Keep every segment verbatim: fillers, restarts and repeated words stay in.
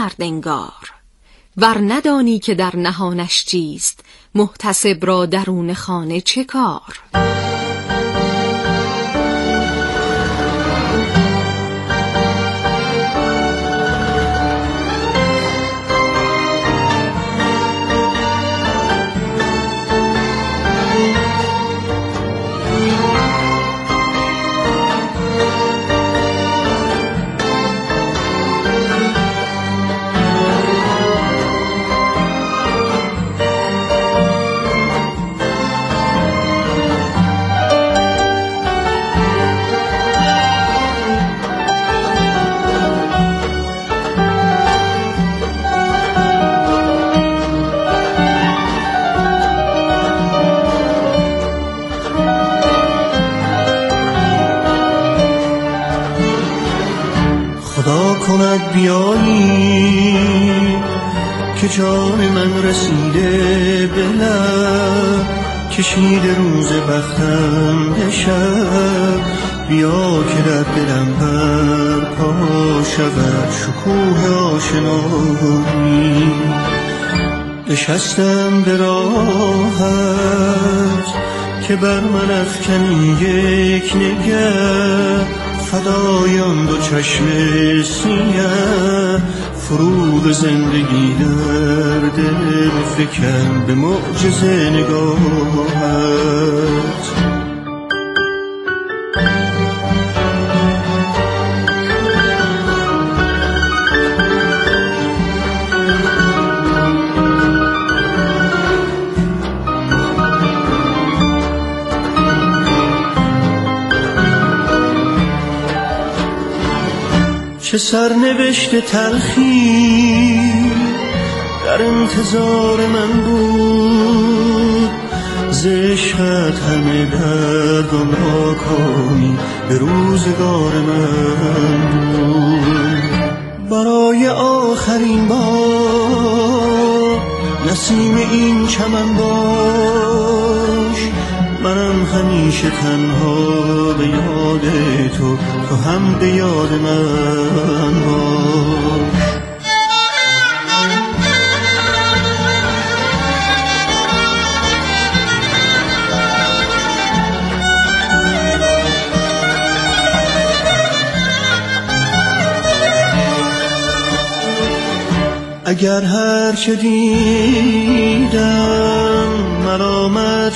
کرد انگار. ور ندانی که در نهانش چیست، محتسب را درون خانه چه کار؟ خدا کند بیایی که جان من رسیده به لب، کشیده روز بختم به شب. بیا که در دلم برپا شود شکوه آشنایی. نشستم به راهت که بر من افکنی یک نگه، فدایان دو چشم سیه. فروغ زندگی در دل فکن به معجزه نگاهت. چه سرنوشت تلخی در انتظار من بود، ز عشقت همه درد و ناکامی به روزگار من بود. برای آخرین بار نسیم این چمن باش، منم همیشه تنها به یاد تو، تو هم به یاد من باش. اگر هر چه دیدم ملامت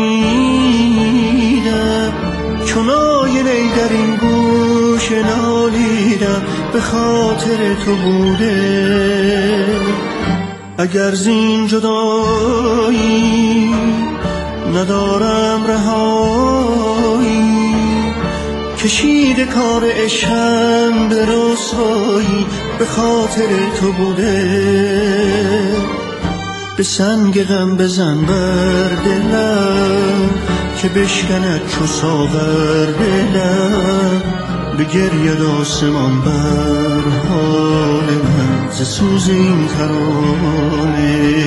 شنیدم، چون آینه در این گوش نالیدم به خاطر تو بوده. اگر زین جدایی ندارم رهایی، کشید کار عشقم به رسوایی به خاطر تو بوده. به سنگ غم بزن بر دلم که بشکند چو ساغر دلم، به گرید آسمان بر حال من ز سوز این ترانه.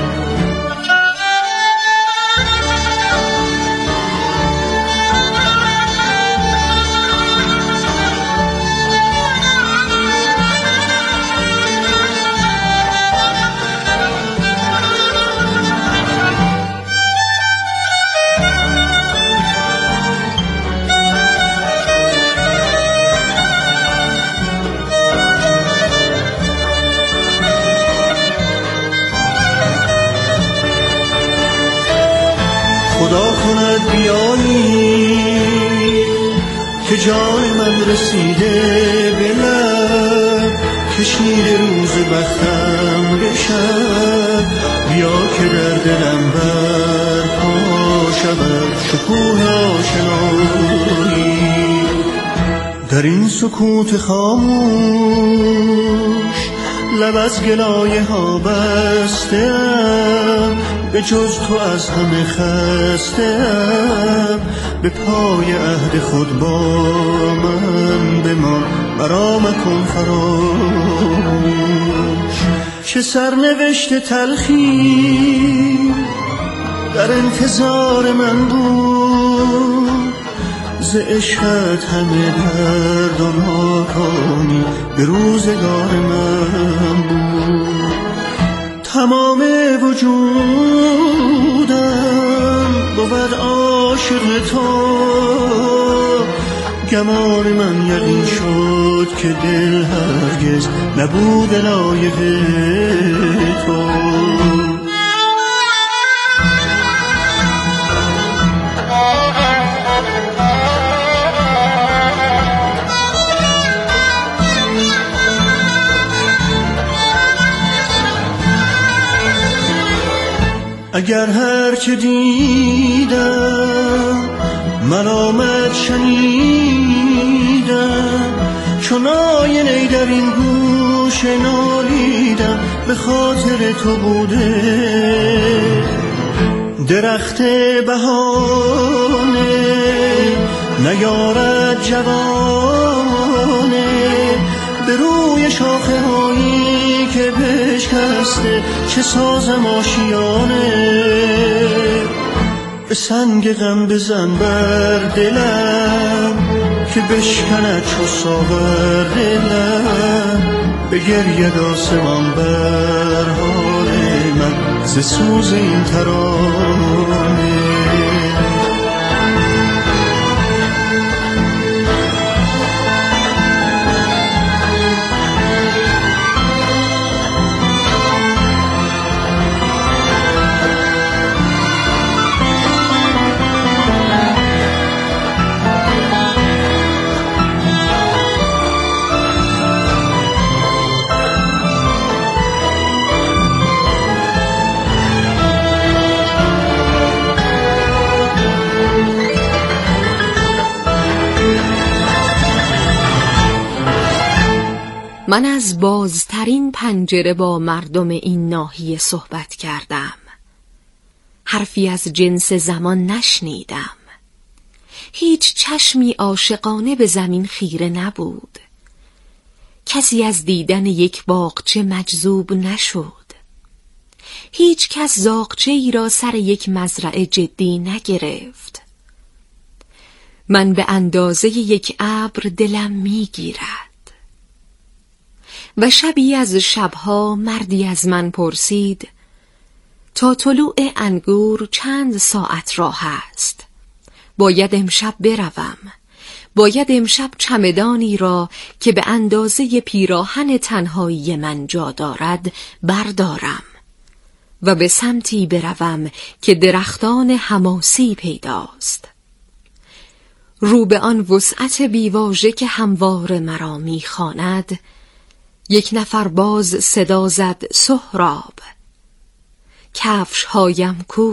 خدا کند بیایی که جان من رسیده به لب، کشیده روز بختم به شب. بیا که در دلم برپا شود شکوه آشنایی. در این سکوت خاموش لب از گلایه ها بستم، به جز تو از همه خستم. به پای عهد خود با من بمان، مرا مکن فراموش. چه سرنوشت تلخی در انتظار من بود، ز عشقت همه درد و ناکامی به روزگار من بود. تو گمان من یقین شد که دل هرگز نبود لایق تو. اگر هر که دیدم ملامت شنیدم، چون آینه در این گوش نالیدم به خاطر تو بوده. درخت بهانه نیارد جوانه، به روی شاخه هایی که بشکسته چه سازم آشیانه. به سنگ غم بزن بر دلم که بشکند چو ساغر دلم، بگرید آسمان بر حال من ز سوز این ترانه. من از بازترین پنجره با مردم این ناحیه صحبت کردم. حرفی از جنس زمان نشنیدم. هیچ چشمی عاشقانه به زمین خیره نبود. کسی از دیدن یک باغچه مجذوب نشد. هیچ کس زاغچه ای را سر یک مزرعه جدی نگرفت. من به اندازه یک ابر دلم میگیرد. و شبی از شبها مردی از من پرسید تا طلوع انگور چند ساعت راه است. باید امشب بروم. باید امشب چمدانی را که به اندازه پیراهن تنهایی من جا دارد بردارم و به سمتی بروم که درختان حماسی پیداست. رو به آن وسعت بیواژه که هموار مرا می‌خواند، یک نفر باز صدا زد سهراب، کفش هایم کو؟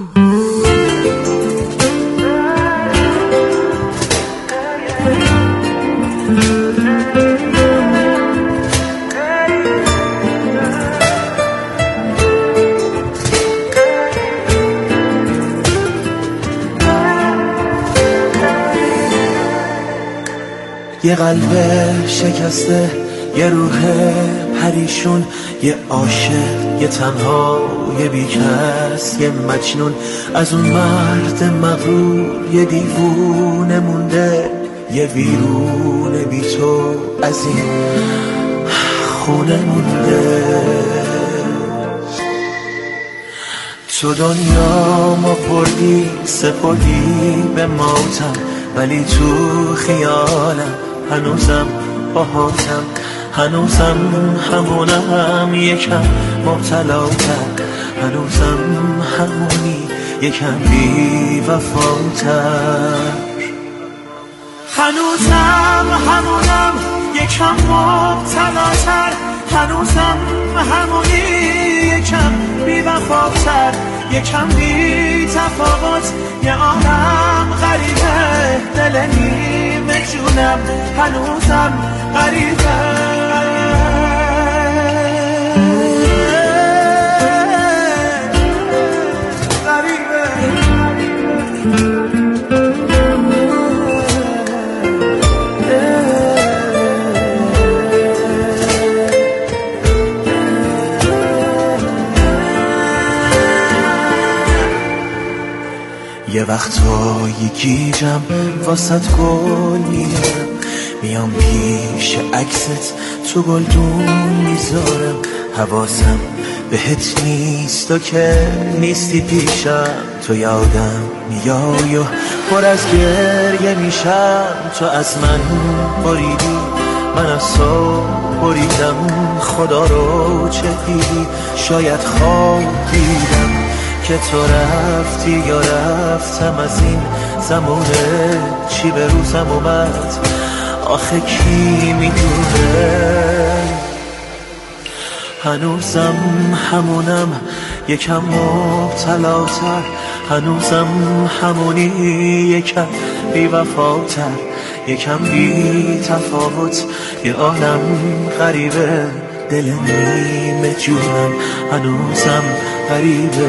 یه قلب شکسته، یه روح پریشون، یه عاشق، یه تنها، یه بیکس، یه مجنون. از اون مرد مغرور یه دیوونه مونده، یه ویرون بی تو از این خونه مونده. تو دنیا ما پردی سپردی به ماتم، ولی تو خیالم هنوزم باهاتم، هنوزم همونم یکم مبتلاتر، هنوزم همونی یکم بی وفاتر، هنوزم همونم یکم مبتلاتر، هنوزم همونی یکم بی وفاتر، یکم بی تفاوت، یه عالم غریبه، دل نیمه جونم هنوزم غریبه. یه وقتایی گیجم واسط گل میارم، میام پیش عکست تو گلدون میذارم، حواسم بهت نیست و که نیستی پیشم، تو یادم میای و پر از گریه میشم. تو از من بریدی، من از تو بریدم. خدا رو چه دیدی؟ شاید خواب دیدم که تو رفتی یا رفتم از این زمونه. چی به روزم اومد آخه کی میدونه؟ هنوزم همونم، یکم مبتلاتر. هنوزم همونی، یکم بی وفاتر. یکم بی تفاوت، یه عالم غریبه. دل نیمه جونم هنوزم غریبه.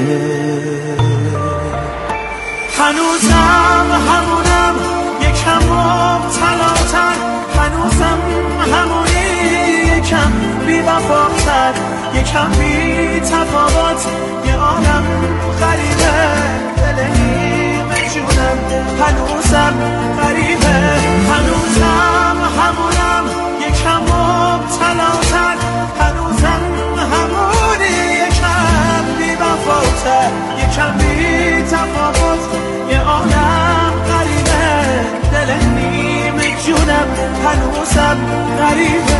هنوزم همونم، یکم مبتلاتر. هنوزم همونی، یکم بی وفاتر. یکم بی تفاوت، یه عالم غریبه. دل نیمه جونم هنوزم غریبه. هنوزم همونم، یکم مبتلاتر. هنوزم همونی، یکم بی وفاتر. یکم بی تفاوت، یه عالم غریبه. دل نیمه جونم هنوزم غریبه.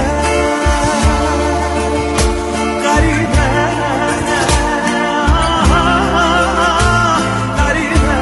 غریبه غریبه.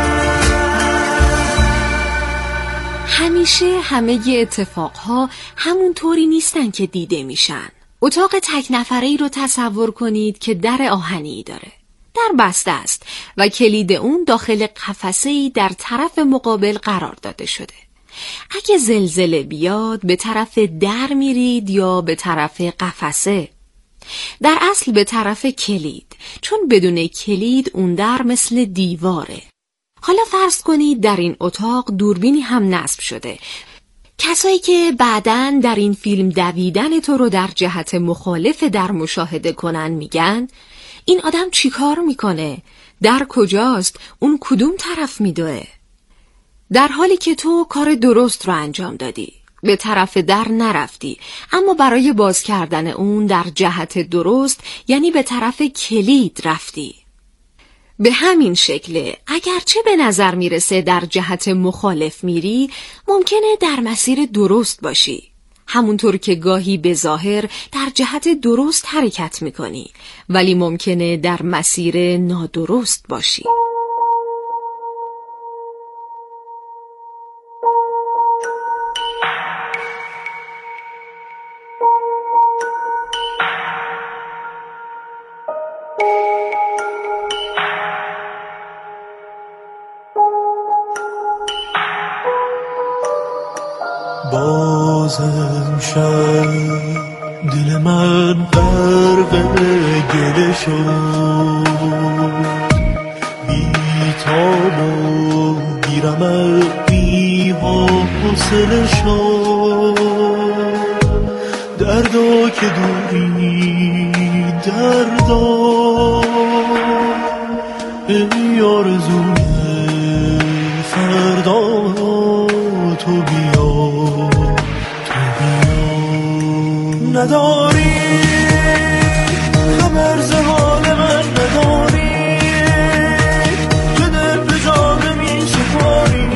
همیشه همه اتفاقها همون طوری نیستن که دیده میشن. اتاق تک نفره ای رو تصور کنید که در آهنی داره. در بسته است و کلید اون داخل قفسه‌ای در طرف مقابل قرار داده شده. اگه زلزله بیاد به طرف در میرید یا به طرف قفسه؟ در اصل به طرف کلید، چون بدون کلید اون در مثل دیواره. حالا فرض کنید در این اتاق دوربینی هم نصب شده. کسایی که بعداً در این فیلم دویدن تو رو در جهت مخالف در مشاهده کنن میگن این آدم چی کار میکنه؟ در کجاست؟ اون کدوم طرف میدوه؟ در حالی که تو کار درست رو انجام دادی، به طرف در نرفتی، اما برای باز کردن اون در جهت درست یعنی به طرف کلید رفتی. به همین شکله اگرچه به نظر میرسه در جهت مخالف میری، ممکنه در مسیر درست باشی. همونطور که گاهی به ظاهر در جهت درست حرکت میکنی، ولی ممکنه در مسیر نادرست باشی. بازم شد دل من غرق گله شد، بی تاب و بی رمق بی حوصله شد. دردا که دوری دردا، ای آرزوی فردا تو بیا تو بیا. نداری خبر ز حال من، نداری که دل به جان می سپاری.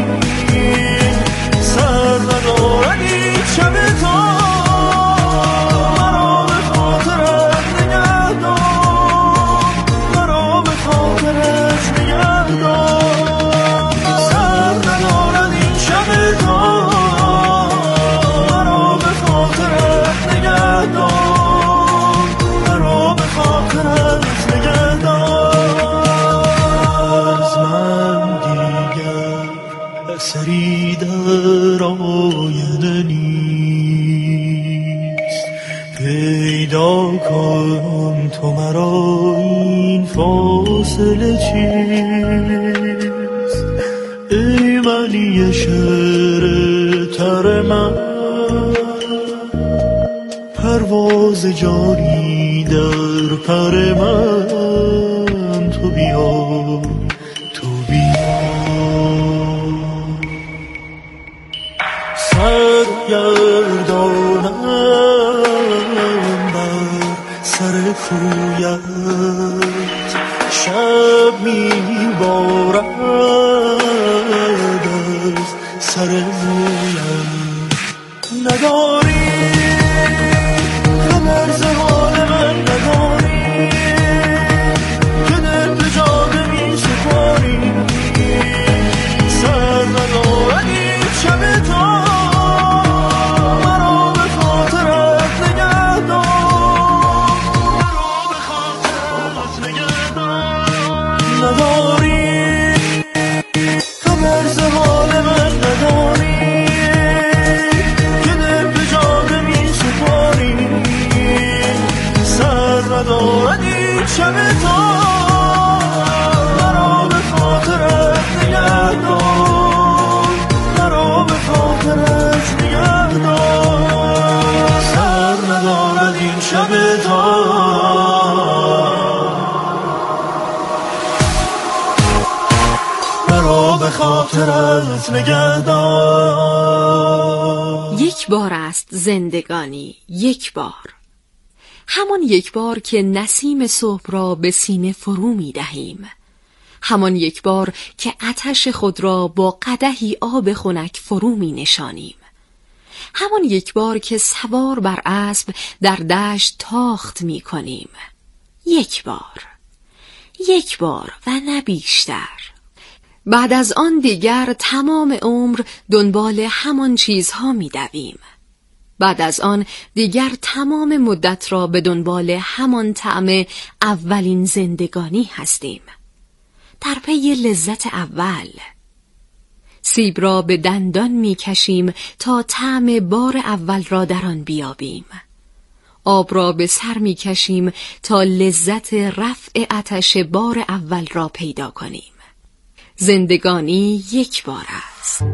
سر ندارد این شب تا مرا به خاطرت نگه دار، مرا به خاطرت نگه دار. سر ندارد این شب تا مرا به خاطرت نگه دار، مرا به خاطرت نگه دار. از من دیگر اثری در آینده نیست، پیدا کن تو مرا این فاصله چیست. ای منی شعر تر من، پرواز جاری در پر من. تو بیا تو بیا. سرگردانم بر سر کویت، شب میبارد از سر مویم نداری خبر ز حال من نداری که دل به جاده می سپاری سر ندارد این شب تو مرا به خاطرت نگه دار مرا به خاطرت نگه دار نداری خبر ز حال من نداری ندارد شب تو مرا به خاطرت نگه دار مرا به خاطرت نگه دار سر ندارد این شب تو مرا به خاطرت نگه دار. یک بار است زندگانی، یک بار، همان یک بار که نسیم صبح را به سینه فرو می دهیم، همان یک بار که آتش خود را با قدحی آب خنک فرو می نشانیم، همان یک بار که سوار بر اسب در دشت تاخت می کنیم. یک بار، یک بار و نه بیشتر. بعد از آن دیگر تمام عمر دنبال همان چیزها می دویم. بعد از آن دیگر تمام مدت را به دنبال همان طعم اولین زندگانی هستیم، در پی لذت اول. سیب را به دندان می کشیم تا طعم بار اول را در آن بیابیم. آب را به سر می کشیم تا لذت رفع آتش بار اول را پیدا کنیم. زندگانی یک بار است.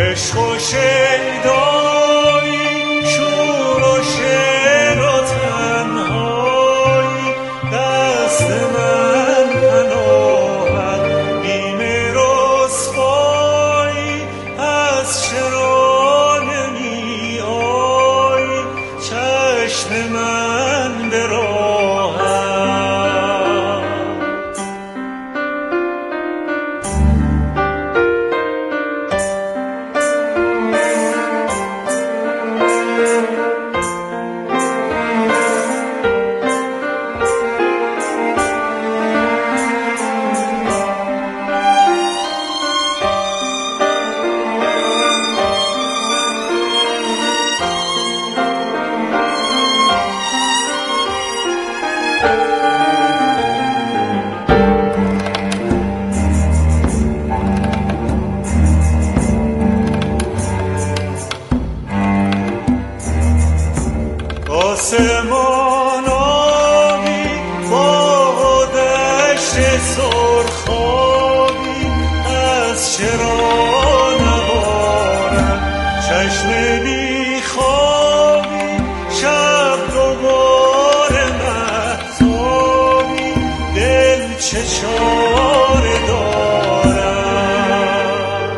عشق و شیدایی، شور و شعر و تنهایی، دست من پناهد بیم رسوایی، از چرا نمی آیی چشم من به آسمان آبی با دشت سرخابی، از چرا نبارم چشم بیخوابی، شب دوباره مهتابی، دل چه چاره دارم.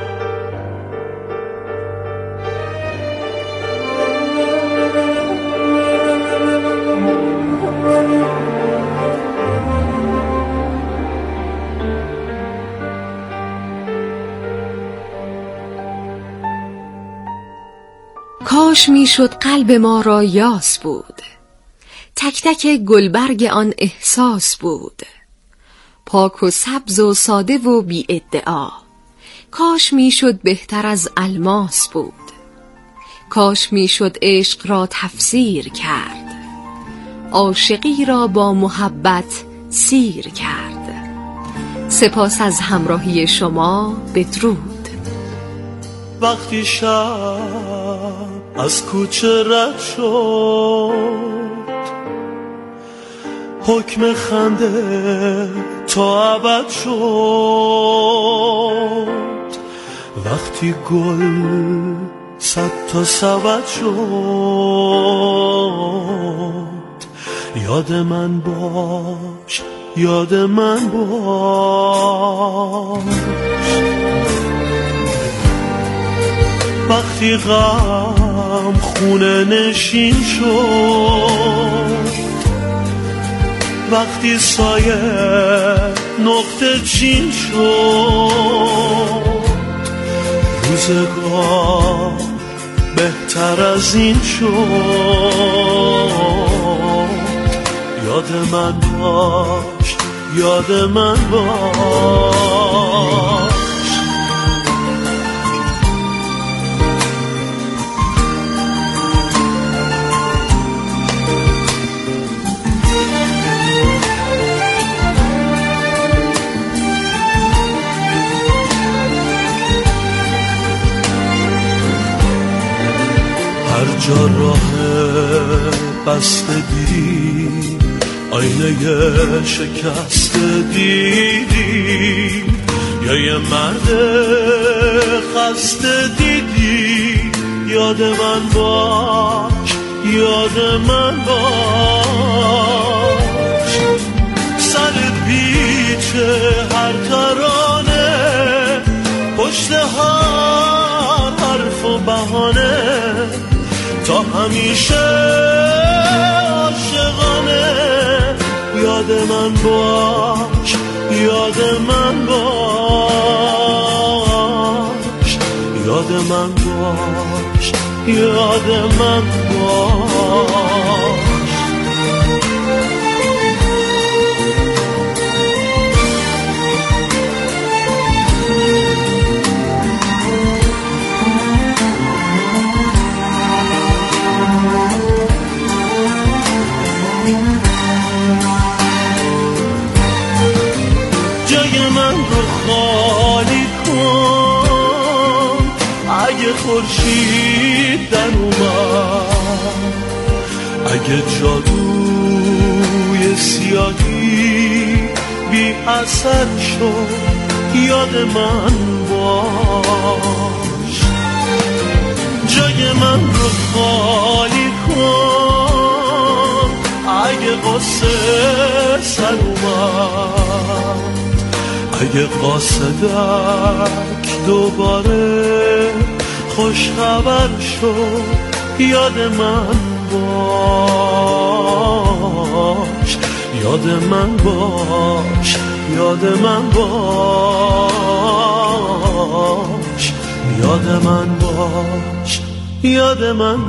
کاش میشد قلب ما را یاس بود، تک تک گلبرگ آن احساس بود، پاک و سبز و ساده و بی ادعا، کاش میشد بهتر از الماس بود، کاش میشد عشق را تفسیر کرد، عاشقی را با محبت سیر کرد. سپاس از همراهی شما، بدرود. وقتی شب از کوچه رد شد، حکم خنده تا ابد شد، وقتی گل صد تا سبد شد، یاد من باش، یاد من باش. وقتی غم خونه نشین شد، وقتی سایه نقطه چین شد، روزگار بهتر از این شد. یاد من باش، یاد من باش. هر جا راه بسته دیدی، آینه شکسته دیدی، یا یه مرد خسته دیدی، یاد من باش، یاد من باش. سر پیچ هر ترانه، پشت هر حرف و بهانه، تا همیشه عاشقانه. یاد من باش، یاد من باش، یاد من باش، یاد من باش. خورشید در اومد، اگه جادوی سیاهی بی اثر شد، یاد من باش. جای من رو خالی کن، اگه قصه سر اومد، اگه قاصدک دوباره خوش خبر شد، یاد من باش، یاد من باش، یاد من باش، یاد من باش، یاد من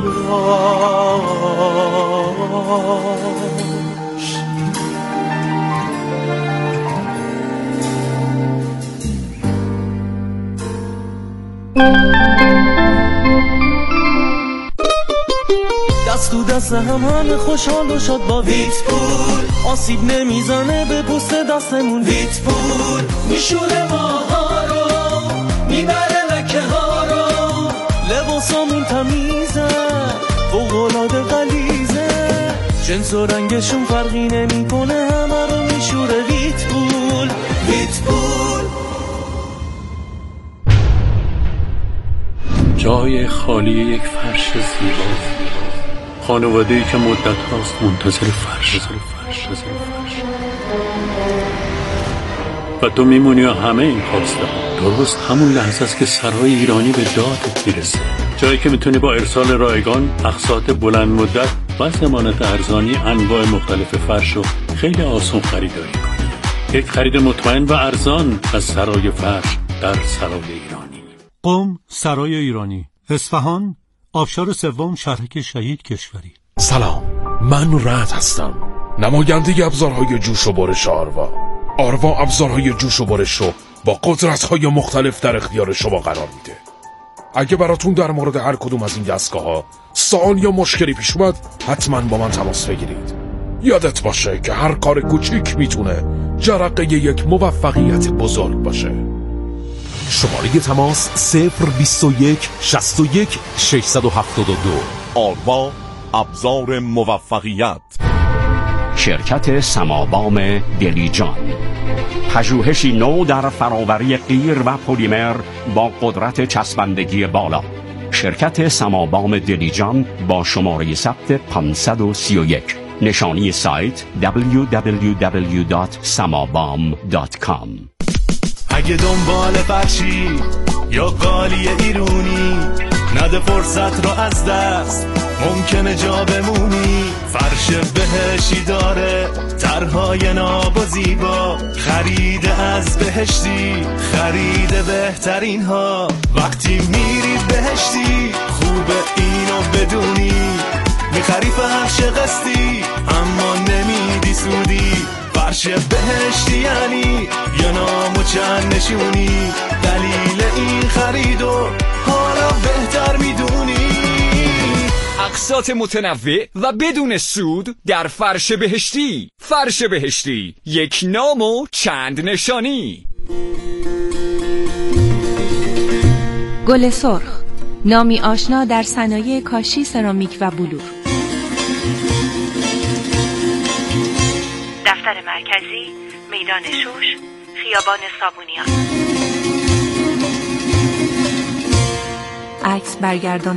باش. دست تو دست هم همه خوشحال و شاد با ویتپول، آسیب نمیزنه به پوست دستمون. ویتپول میشوره ماها رو، میبره لکه ها رو، لباسامون تمیزه، فوق‌العاده غلیظه، جنس و رنگشون فرقی نمیکنه، همه رو میشوره ویتپول. ویتپول جای خالی یک فرش زیبا، خانواده‌ای که مدت هاست منتظر فرش و تو میمونی و همه این خواسته ها درست همون لحظه است که سرای ایرانی به دادت میرسه. جایی که میتونی با ارسال رایگان اقساط بلند مدت و ضمانت ارزانی انواع مختلف فرش رو خیلی آسان خریداری کنی. یک خرید مطمئن و ارزان از سرای فرش در سرای ایرانی. قم سرای ایرانی، اصفهان، آبشار سوم، شهرک شهید کشوری. سلام، من رعد هستم، نماینده ابزارهای جوش و برش آروا. آروا ابزارهای جوش و برش رو با قدرت‌های مختلف در اختیار شما قرار میده. اگه براتون در مورد هر کدوم از این دستگاه‌ها سوال یا مشکلی پیش اومد، حتما با من تماس بگیرید. یادت باشه که هر کار کوچیک میتونه جرقه یک موفقیت بزرگ باشه. شماره تماس صفر بیست و یک شصت و یک ششصد و هفتاد و دو. آروا ابزار موفقیت. شرکت سمابام دلیجان، پژوهشی نو در فراوری غیر و پلیمر با قدرت چسبندگی بالا. شرکت سمابام دلیجان با شماره ثبت پانصد و سی و یک. نشانی سایت دبلیو دبلیو دبلیو دات سمابام دات کام. اگه دنبال فرشی یا قالی ایرونی، نده فرصت رو از دست، ممکنه جا بمونی. فرش بهشتی داره طرحهای ناب و زیبا، خرید از بهشتی، خرید بهترین ها. وقتی میری بهشتی خوبه اینو بدونی، میخری فرش قسطی اما نمیدی سودی. فرش بهشتی یعنی یه نام و چند نشونی، دلیل این خریدو حالا بهتر میدونی. اقساط متنوع و بدون سود در فرش بهشتی. فرش بهشتی، یک نام و چند نشانی. گل سرخ، نامی آشنا در صنایع کاشی، سرامیک و بلور. دفتر مرکزی، میدان شوش، خیابان صابونیان. عکس برگردان